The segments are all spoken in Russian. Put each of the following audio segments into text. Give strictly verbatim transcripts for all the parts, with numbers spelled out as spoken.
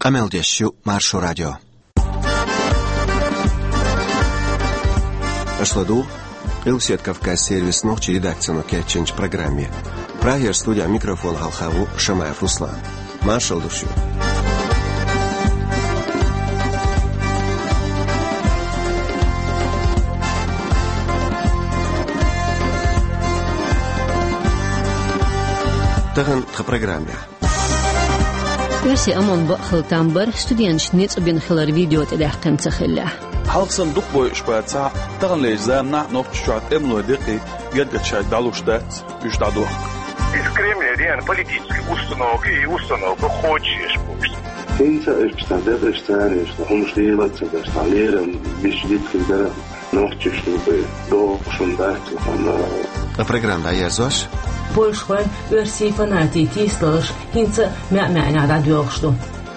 Qameldeshu Marsho Radio. Ашладу, Илсет Кавказ сервис ночи редакцию Кетченч программе. Прагер студия микрофон Галхаву Шамаев Руслан. Маршал душу. Таган тха программе. Версия Амон Бахалтамбар студент нет бин хилар видео تلاحقن تخلا. حلق صندوق بوي شباتها تغن ليزامنا نوفتشات املو دقي قد شاد دالوشتات يش дадух. Из Кремля реально политических установок и установок хочешь пусть. Инца эпстадет эстаре, что он штилаться, что лерен бишдит когда ночью чтобы до шундать там. А программа Аязош? Большой версии фанатии тислаш, инца мя-мя радиошто.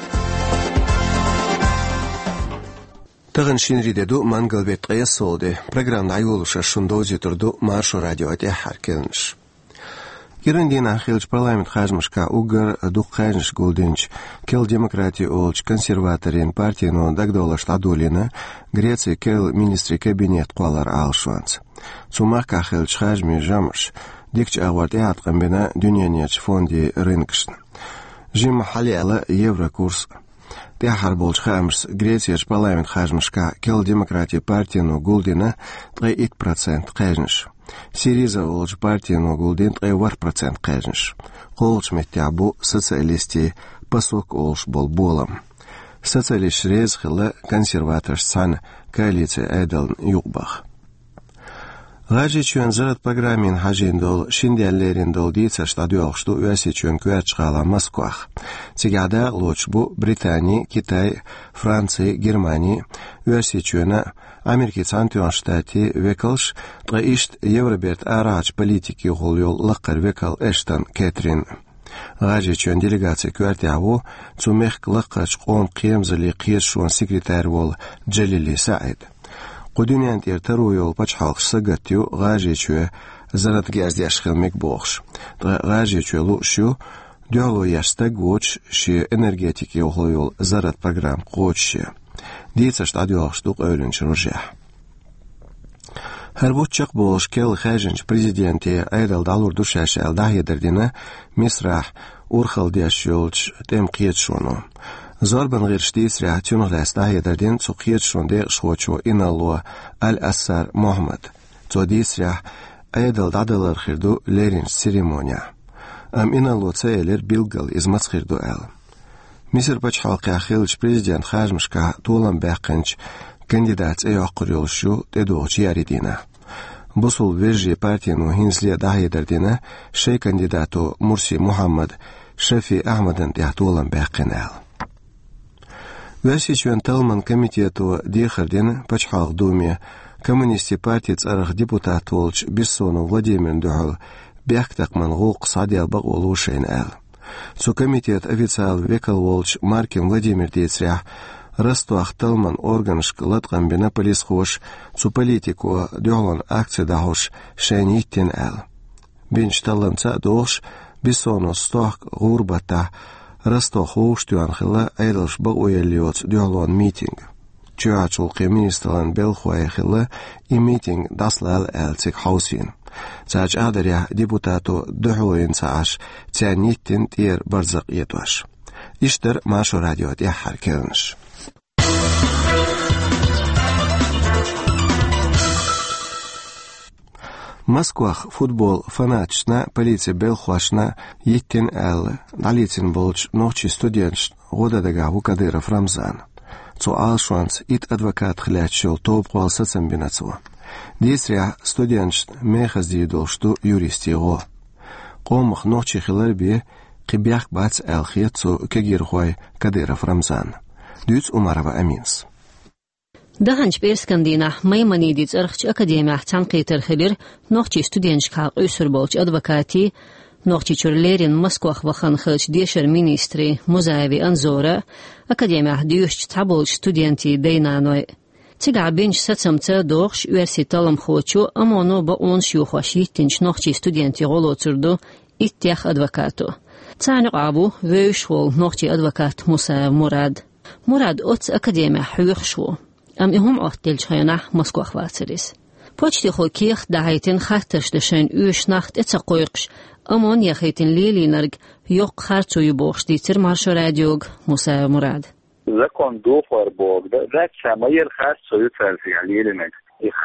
Таган шинридеду мангалбет қиясолде программа айолуша шундози турду Маршо радиоте харкенш. Ирандин ахилч парламент хажмашка угар духхайнш гулдинч кел демократия олч консерваторин партияно дагдолаш адулина Греция кел министри кабинет қуалар алшуанц. Цумах ахилч хажми жамш дикч аварт яатқан бена дүниянеч фонди рынкшн. Жим халиала евро курс. Тяхар болж хамс Грецияч парламент хажмашка кел демократия партияно гулдина три процент қайнш. Сириза олж партияно гулдин три процент қайнш. Қолч меттябу социалисти пасок олж бол болам. Социалист рез хила консерватор сан коалиция айдалн югбах. Гажичуан зарат программин хажиндол шиндиаллериндол дица штадуохшту уасичуан куячгала Москвах. Цигада лочбу Британия, Китай, Франция, Германия уасичуана Америки цантуан штати векалш траишт Евроберт арач политики голйол лаккар векал Эштон Кэтрин. Гажичуан делегация куартяву цумех лаккач қом қиемзали қиешуан секретарь вол Джалили Саид. قدونيان تيرترو يول باش حلق سقطيو غاجي شو زرت جاز يشخل مكبوخش غاجي شو لو شو ديالو يشتاق ووش شي انرجيتيك يول يول زرت برنامج قوتش ديتش تاديوخش دوق اولنش رجح هربوتشق بولش كل خاجنش بريزيدنتي ايدل دالور دوشاش ال داهي دردينا مسرح اورخل دياش يولش تم قيت شونو زاربن غير شتيس راه تونغلاس داهي دردين سوقيت شوندي شوچو إنالو الأسر محمد توديس راه أيدل دادلر خيردو ليرين سيريمونيا أم إنالو تسايلر بيلغل إزمت خيردو أل مصر باش حلقة خيلش بريزيدنت خاجمشكا طولن باقنش كانديدات أي أقريول شو تدوغ ياردينا بصول فيرجي بارتينو هينسلي داهي دردينا شي كانديداتو مرسي محمد شفي أحمدن تيح طولن باقن أل Васичуан Талман комитету Дихардин Пачхалх Думе коммунисти партии царах депутат Волч Бессону Владимир Духал Бяхтакман Гулк Садиал Багулушейн Эл. Цу комитет официал Векал Волч Маркин Владимир Дейцрях Растуах Талман органшк Латкам Бенаполис Хош Цу политику Дюлан акция Дахош Шейниттин Эл. Бинч Таланца Дохш Бессону Стох Гурбата Ростов Уштюан хила айдалш баг уялиоц дюалон митинг. Чуачул кеминисталан белхуай хила и митинг даслал элцик хаусин. Цач адаря депутату духуин цааш цяниттин тир барзак едваш. Иштер Маршо радио тяхар келнш. Москвах футбол фанатчна полиция белхуашна yittин эл далицин болч ночи студент года дагаву Кадыров Рамзан. Цо алшванц ит адвокат хлячил топ квалса цамбинацу. Дисря студент мехаздидол что юристиго. Комх ночи хиларби кибях бац эл хьецу кегирхой Кадыров Рамзан. Дюц Умарова Аминс. دهانش بيرسكندينا ميماني ديز ارخش أكاديمية تنقيتر خلير نوخشي ستودينش كاق أسر بولش أدوكاتي نوخشي چورليرين مسكوخ وخان خلش ديشر مينيستري مزايوي أنزورة أكاديمية ديوش تابولش ستودينتي بينانوي تيقع بينش ستسمتا دوخش ويرسي طالم خوچو أمانو با اون شيوخوشي تنش نوخشي ستودينتي غولو تردو اتياخ أدفكاتو تاني قابو ويشول نوختي أدفكات موسى مراد مراد أوتس أكاديميا حيوخ شو أم إهم أختيل شخينا مسكو أخواتريس بوچتي خو كيخ دهيتين خاطرش دشين اوش نخت اتسقويقش أمون يخيتين ليلي نرق يوق خارتو يبوخش ديتر مارشو راديوغ موسى مراد زكون دوفر بوغ ذاك شماير خارتو يتفرسي على ليلي نرق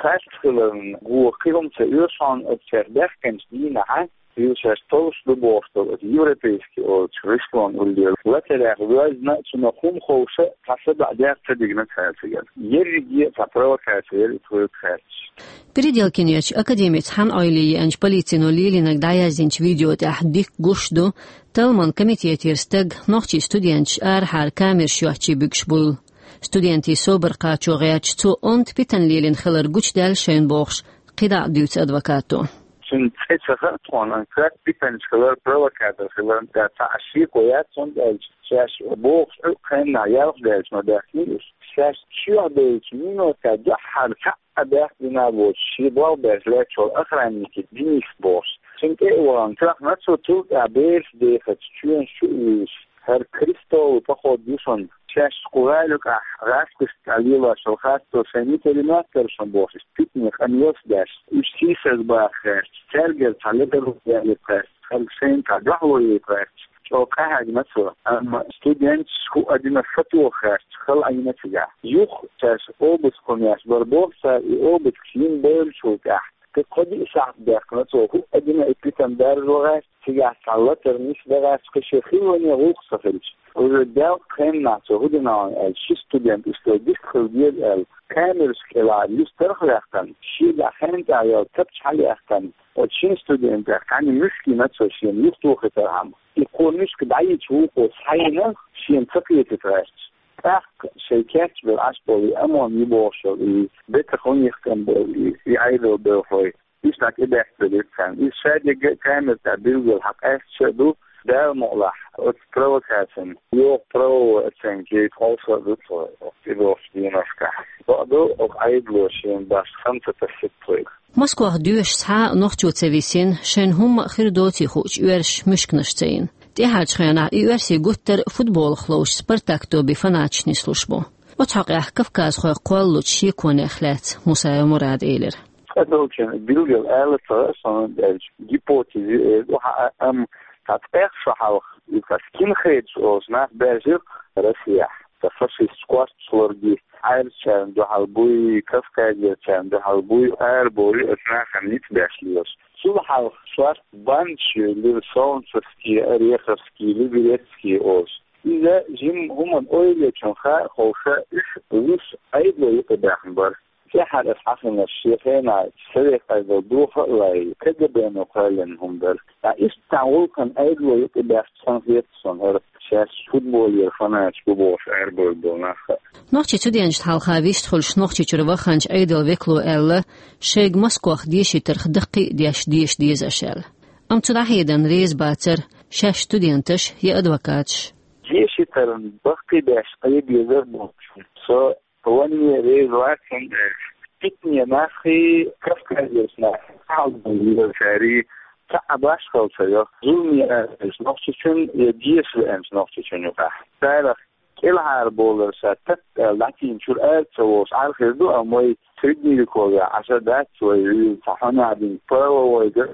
خارتو قوقيهم تيوشان اتشردخ كنش دينا عن يوشاش توش لبوغتو اليوروبيسكي او تشريشلون واللي واتلا غوازنا تنقوم خوشة حسب عداق تدقنا تخارتو يرجي تطروا كارتو يتوي تخارتش بريديال كينيوش أكاديمية حان آيلي أنج بليتينو ليلي نقدايزينش فيديو تحديك قشدو تلمن كميتيتير ستق نوختي ستوديانش آرحار كامير شوحتي بكشبول ستوديانتي سوبر قاتشو غياتش تو أنت بيتن ليلين خلر قوش دال شين بوخش قداع ديوت أدوكاتو شن تسخر طوان أنكرات بيتن خلر بروكاتو خلر داتا عشيق ويات صند ألج شاش بوخش أقين نعيارف دالش مداخليش شاش شو عدالش مينو تاجح حركة أداخ دينا بوش شيبال بازلاتشو أخرانيكي دينيش بوش شنكي وان تراخ ناتسو توك عبيش ديخت شوين شويش هر كريستو تاخد يوشن شاش قرالك راسكش تعليلا شوخاتو ساني كلمات كرشن بوش استيتني خانيوس داش اشتيسز باخرش ترجل تعليقه يعني قرش خلقسين تعجحوا يقرش شو كهاج مثلا أما students who أدينا فتوى خارج خل أي نتيجة يوخ تاس أوبس كونياس بربوسا أوبس كين بيل شو كه كقدي إسحاق داخل مثلا هو أدينا إبتدام دار الوغاس تيجي على ترميش دراس كشيخين وني روح سفلش ورداو كان نعطيه هدنا الشي student استوديك خلديل ال كامل سكيلار يسترخ لأختن شيء دحين تعيال تبش على أختن وشين student يعني مشكلة مثلا شيء يفتو خطرهم يكون مش كدعية شوق وصحينا شيء تقية تتراشت تاق شركات بالعشبة أمون يبوشوا بيتخون يختم يعيدوا بالخوي يسنك إباح بالإبتان يسادة كامل تعبير الحق أشدو ده مغلح وتبرو كاسم يو برو أتنجيت أوصى بطلع يبوش ديناشكح بعدو أقعيد لوشين باش خمسة تسطويق مسكوه دوش ساعة نوختو تسويسين شين هم خيردوتي خوش يورش مشكنشتين دي هارج خيانا يورسي قوتر فوتبول خلوش سبرتاكتو بفناتشني سلوشبو وتحقيق كفكاز خوي قولو تشيكوني اخلات موسى مراد ايلر فدوكين بيلغل آلة صان دالج جيبوتي وحا ام تطبيق شحاوخ يكسكين خيدش اوزناك بازيق رسيح تفشي سكوات سلورجي عير چند دو حلبوی کفکاجی چند دو حلبوی آر بوری اتنا خنیت باشلیوش سول حلق شوار بانچی لیر سونسسکی اریخسکی لیبیرتسکی اوش إذا جيم هم أولي كنخا خوشة إيش ويش أيضا يقدحن بر في حال أصحابنا الشيخين سرق أيضا دوخة لاي كجبين وقالن هم بر إيش تعول كان أيضا يقدح تنفيت صنهر شاش فوتبول يرفناش ببوش أربول بوناخ نوختي تودينج حالخا ويشتخلش نوختي تروخانج أيضا ويكلو ألا شيق مسكوخ ديشي ترخ دقي ديش ديش ديز أشال أم تلاحيدن ريز باتر شاش تودينتش يا أدوكاتش ديشي ترن دقي ديش قيب يزر بوش سو واني ريز واكن تكني ناخي كفكا جيسنا حال بليل شاري تعباش خلصة ظلمي أنس نوختيشن يديس لأنس نوختيشن يقاح تعرف كلها البولر ساتت لكن شو الآل تسووش عارف يردو أموي تردني لكوغا عشادات ويصحونا عدين باوا ويقر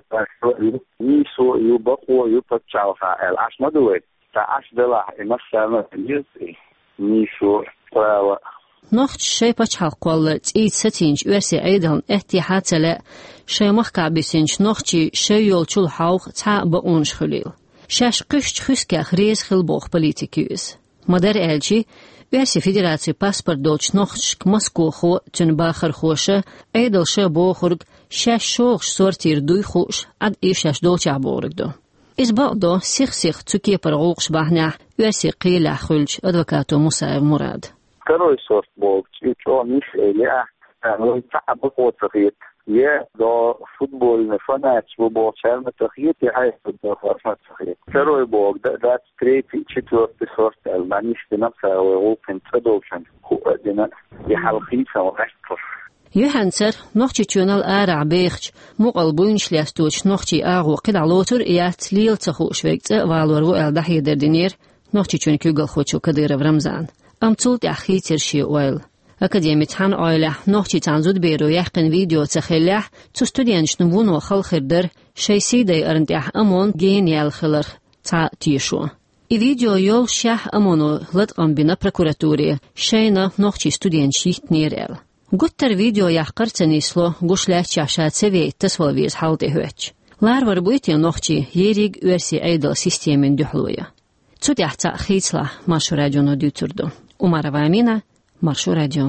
ميسو يبقوا يبقوا فعال عش مدوي تعش دلع إمسا يزي ميسو باوا نوخت شي بچحق قول تيد ستينج ورسي أيضا احتيحات لا شي مخكع بسينج نوختي شي يولچول حوق تا بقونش خليل شاش قشت خسكا خريز خلبوخ بوليتيكيوز مدار ألجي ورسي فيدراتي باسبور دوتش نوختشك مسكوخو تن باخر خوشة أيضا شي بوخرق شاش شوخش سورتير دوي خوش عد إيشاش دوتش عبورق دو إز بعضو سيخ سيخ تكي برغوقش باهناح ورسي قيلة خلج أدوكاتو موسى مراد كروي صوت بوك تشو مش إليه أنا تعب قوتريت يا دا فوتبول نفناتش ببوشر متخيط هاي فوتبول متخيط كروي بوك دا دا تريتي تشتور بصورت المانيش بنفسه ويوقن تدوشن هو دينا يحلقيسه وغشتر يوحنسر نوخشي تشونال آرع بيخش مقل بوينش لاستوش نوخشي آغو قد علوتر إيات ليل تخوش ويكت والور وإل دحي دردينير نوخشي تشون كيوغل خوشو كدير برمزان أمتولت أخي ترشي ويل أكاديمي تحان أويلح نوخشي تانزود بيرو يحقن فيديو تخيلح تو ستوديانش نبون وخل خردر شي سيدي أرنتيح أمون جين يالخلر تا تيشو I video yol shah amono latqan bina prokuraturi shayna noqchi studentshit nerel. Guttar video yaqartsanislo gushlat chashat sevi tasvalviz halde höch. Lar var buiti noqchi yerig versi aidal sistemin duhluya. Tsudyahtsa khitsla marshu radiono duturdu. Umarova Amina, marshu radio.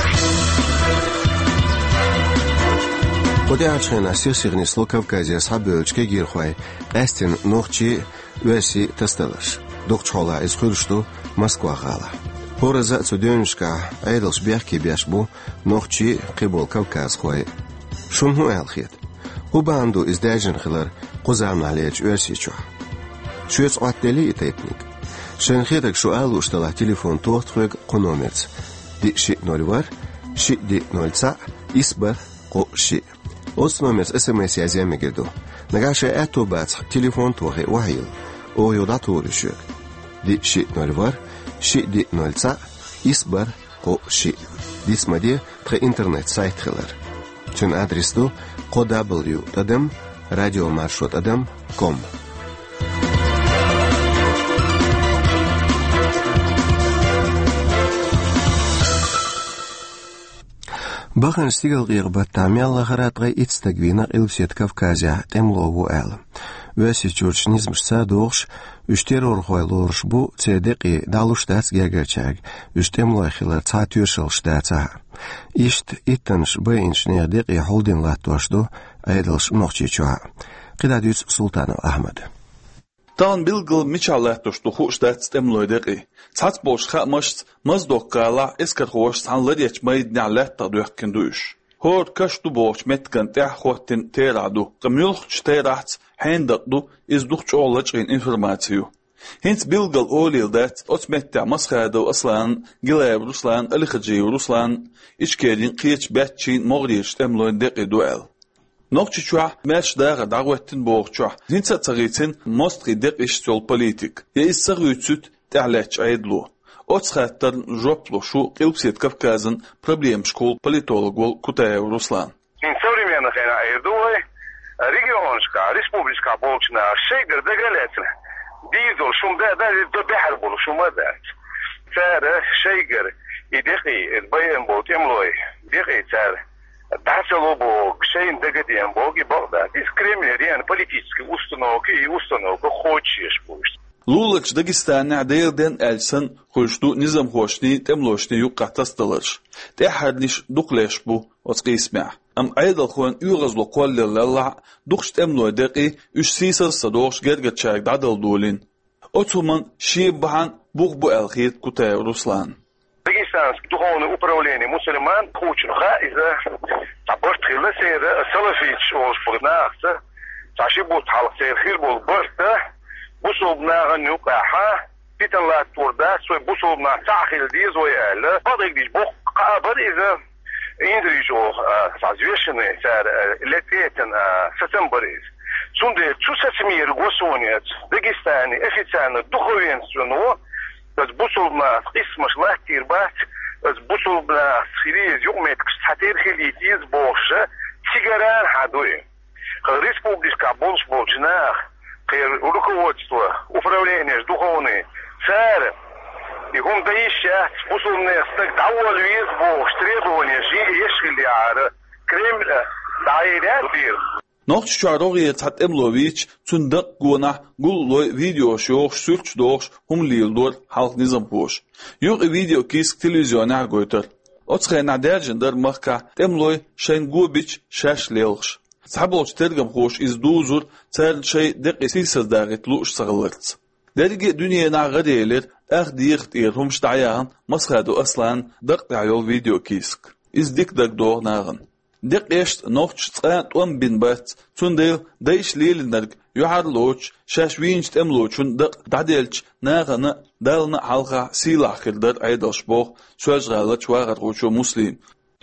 Podjachena sirsignislo Kavkazia sabölchke girkhway Astin noqchi versi tastalash. Dokchola iz khurshtu Moskva gala. Poraza tsudönshka aydals berki beshbu noqchi qibol Kavkaz khoy. Shunhu alkhit. Ubandu izdajin khilar quzam alej versi chu. Shuyts atdeli etnik. Shenkhidek shu alu shtala telefon to'xtqig qonomerts. Di shi nol var, shi di nol sa isbar qo shi. Os номер смс yazemi girdu. Nagashe atobat telefon to'g'i wahil. O yoda to'g'ri shu. Di shi nol var, shi di nol sa isbar qo shi. Dismadi tre internet sayt xilar. Chun adresdu qw adam radio marshut adam com. Бахан стигал гырба тамяла харатгай ицтагвина илсет Кавказя темлову эл. Веси чурчнизмшса догш үштер орхойлорш бу цедеqi далуштац гергачаг үштемлой хилар цатюшалштаца. Ишт иттанш бейншнер деqi холдин латвашду айдалш нохчичуа. Qidadüs Sultanov Ahmed. Tan bilgil miçallatuşdu xuştat stemloydeqi. Çats boş xamaşt mazdoqqala eskar xoş sanlar yetmeyd nallat duyqkin duş. Hor kaştu boş metkan tah xotin teradu. Qamyulx terat handaqdu izduq çollaqin informasiyu. Hins bilgil olildat otmetta masxada aslan gilab ruslan alixji ruslan içkedin qiç batchin mogriş stemloydeqi duel. Noqchi chua mesh daga dagwettin boqcha hinsa tsagitin mostri deq ishtol politik ya issagyutsut ta'lach aydlu otsxattar joplo shu qilpset Kavkazın problem shkol politolog wol Kutayev Ruslan In современных айдуй регионska республика болчна шейгер дегалетна дизол шумда да до бахр бул шумада цара шейгер идехи байен болтемлой дехи цара Дачалобо кшейн дегадиен боги богда дискриминирован политические установки и установку хочешь пусть. Lulakç Dagistan'ı adayırden elsen hoştu nizam hoşni temloşni yuqatastalır. Tehadniş duqleş bu otqi isma. Am aydal xon uğazlı qollalla duqş temloydaqi üç sisar sadoş gergaçak dadal dolin. Otuman şibahan buq bu elxit Kutay Ruslan. Дагестанский духовное управление мусульман учинха из-за табортхилы сейры салафич олшпыгнахты таши бут халк сейрхил бол бырты бусулбнага нюкаха питанла турда свой бусулбна сахил диз оялы падыгдиш бок қабыр из-за индрижо созвешенный сар лететен сатамбарис сунде чусасмир госонец Дагестане официально духовенственно از بوسولنا قسمش لاتیر بات از بوسولنا خیلیز یومت کستاتیر خیلیتیز باشه تیگران هدوی республика болш болчнах руководство управление духовное царь и он дающий способные стать давалвиз бог требования жили ешвилиара Кремль дайрер Noqchi Charogiye Tatemlovich tundaq guna gulloy video shoq sülç doq humlildor halk nizam poş. Yoq video kisk televizyona goytar. Otsxena derjender mahka temloy shen gubich shashlelx. Saboch tergam xoş iz duzur tsern shay deqisi sazdagitlu shsaglarts. Derge dünyana gadeler aqdiqt erhum shtayan masxadu aslan daqtayol video kisk. Iz dikdak doğnağın. Dek est noch tsat um bin bat tundel deish lilendag yuharloch shashwinst emlochun dak dadelch nagana dalna halqa silahkildar aydashboq sözgala çwagar qoçu muslim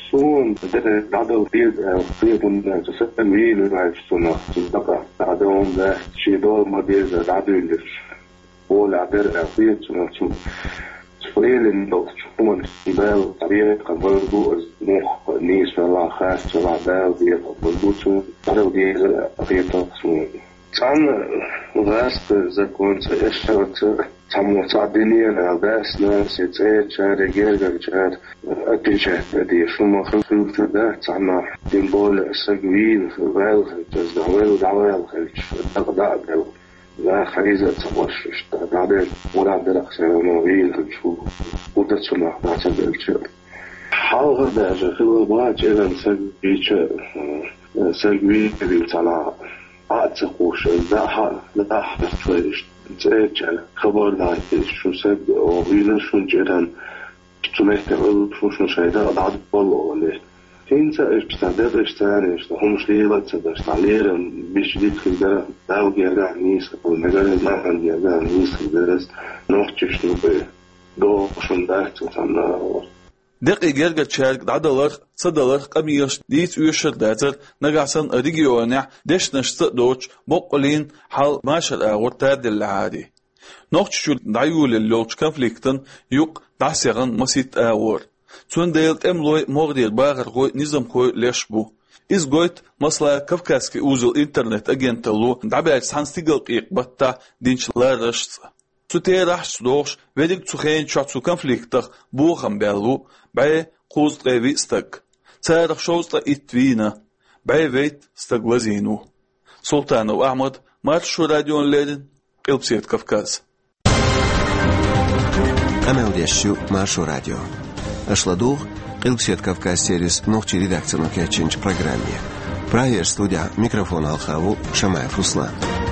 Soon, the other field, field on the second wheel, I saw not to the other on the she door, my dear, the other in the all other fields, to spelen those one, well, career, convert was more knees for la has to la bell, the Butu, other days, a bit of soon. Some last is a going to issue. Some Sardinian Albesnas, it's a chat, a girl, chat, a teacher, the Schumacher through to that, some Dimbol, Seguin, well, just the well, the well, that, the Hazel, some was the other, what other ceremony, who put it to not that's a culture. However, there's a little watch and Seguin, Seguin, will tell her. عاد تقوش ذا ذا حتويش تأجل خبر ذاك شو سد وغير شو جيران تمهت أول شو شو شيء ذا بعد بالله عليه كين سأش بستعداد إشتانيش هم شليلة تدرس عليه بيشديد في الدرس داو جيران نيس والمجال ما عن جيران نيس في الدرس نوحتش نبي دو شو ذاك تسمى دقي جرجة شارك عدلر صدلر قميش ديت ويشر داتر نجاسن ريجيونع دش نشت دوتش بقولين حال ماشر أغور تادل العادي نوختشو دعيول اللوتش كونفليكتن يق دعسيغن مسيت أغور تون ديلت أملوي مغدير باغر غوي نظام كوي ليشبو إز قويت مصلا كفكاسكي أوزل إنترنت أجنتلو دعباك سانستيقل قيق بطا دينش لارشت تتيرح سدوش وديك تخين شاتسو كونفليكتر بوخم بيالو باي قوز غيبي استك تارخ شوزتا اتوينا باي ويت استقلزينو سلطان وأحمد مارشو راديون ليدن قلبسيت كفكاز أمل ديشو مارشو راديو أشلادوغ قلبسيت كفكاز سيريس نوخشي редакцию كاتشينج программе. Праер студия микрофон Алхаву Шамаев Руслан.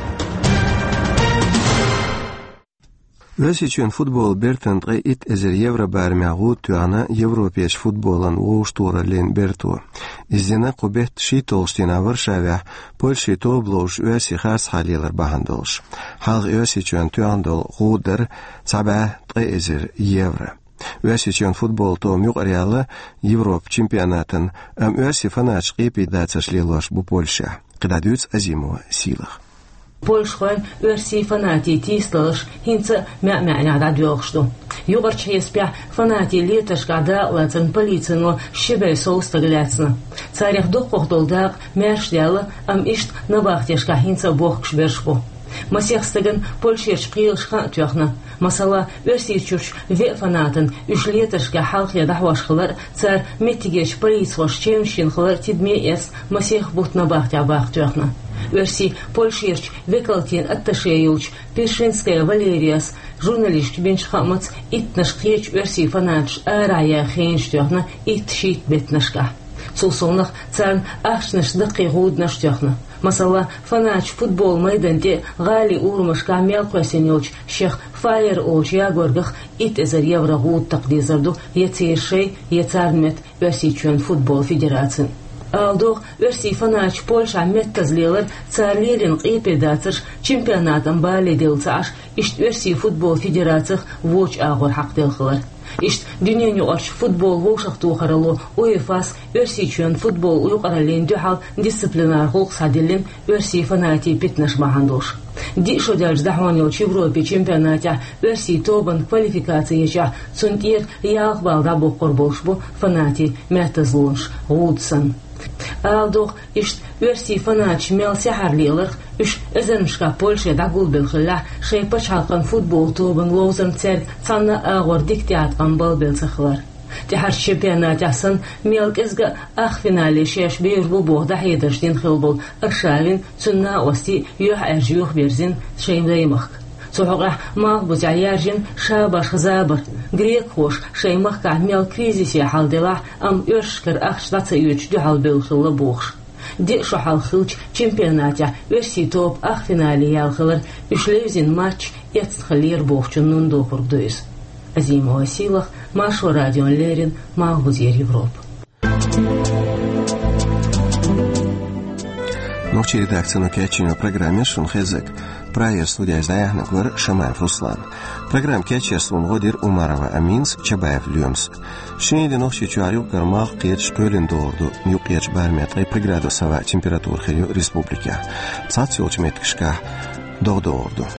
Весичен футбол бертен трей ит эзер евро бармягу туана европеш футболан уштура лен берту. Издена кубет шитолштина Варшавя Польши тоблош веси хас халилар бахандолш. Хал весичен туандол гудер саба трей эзер евро. Весичен футбол том юqaryalı Европ чемпионатын ам веси фанач qepi datsashlilош bu Польша. Qidadüts azimo silach. Польшхойн версии фанати тислыш хинца мя-мя-ня да дёгшту. Югарч еспя фанати леташ гада лацын полицину щебей соуста гляцна. Царях дохпохдолдак мершдялы ам ишт набахтешка хинца бог шбершпу. Масехстыгын Польшеш қиылшқа түйақна. Масала версии чурч ве фанатын үш леташка халқия дахвашқылар цар меттигеш полицваш чемшинқылар тидме ес масех бут набахтя бақ түйақна. Версии Польшерч векалтин атташеюлч Пешинская Валериас журналист бенчхамац итнашкеч версии фанатш арая хейнштёхна итшит бетнашка. Сулсонах царн ахшнаш дақиғуд наштёхна. Масала фанач футбол майданте гали урмашка мелквасенёч шех файер оч ягоргах ит эзер еврогуд тақдизарду ецешей ецармет версии чуен футбол федерацин. Алдох версии фанач Польша меттазлелер царлерин қипедацыш чемпионатом бали делцаш ишт версии футбол федерациях воч агор хақделхылар. Ишт дюненю арш футбол вошах тухарало УЕФАс версии чуен футбол уюқарален дюхал дисциплинар хулқ садилин версии фанати питнаш бахандош. Ди шодялж дахванёч Европе чемпионатя версии тобан квалификацияча цунтир яғбал рабо корбошбу фанати меттазлунш Вудсон. Алдох ишт версии фанач мел сяхарлилар үш эзеншка Польша дагул белхилла шейпач халкан футбол тобан лозан церк цанна агор диктиаткан балбелсахлар. Тихар чемпионат ясын мелкезга ах финале шеш бейрбу бохда хейдерштин хилбол аршавин цунна ости юх эржюх берзин шеймдаймах. Сухогах мах бузяяржин шабаш хзабар грек хош шеймах ка мел кризисе халдела ам өршкер ах штаца юч дюхал белхилла бохш. Ди шохал хилч чемпионатя версии топ ах финале ялхилар үшлевзин матч ецхалир бохчун нундохур дойс. Азимо Василах, Машу Радион Лерин, Махбузер Европа. Ночи редакцию Кячино программе Шунхезек. Проект студия Заяхна Гвар Шамаев Руслан. Программ Кячер Свунгодир Умарова Аминс Чабаев Люмс. Шинеди ночи чуарю кармах кеч пөлен доорду. Нюкеч барметрей преграду сава температур херю республика. Цаци очметкшка догдоорду.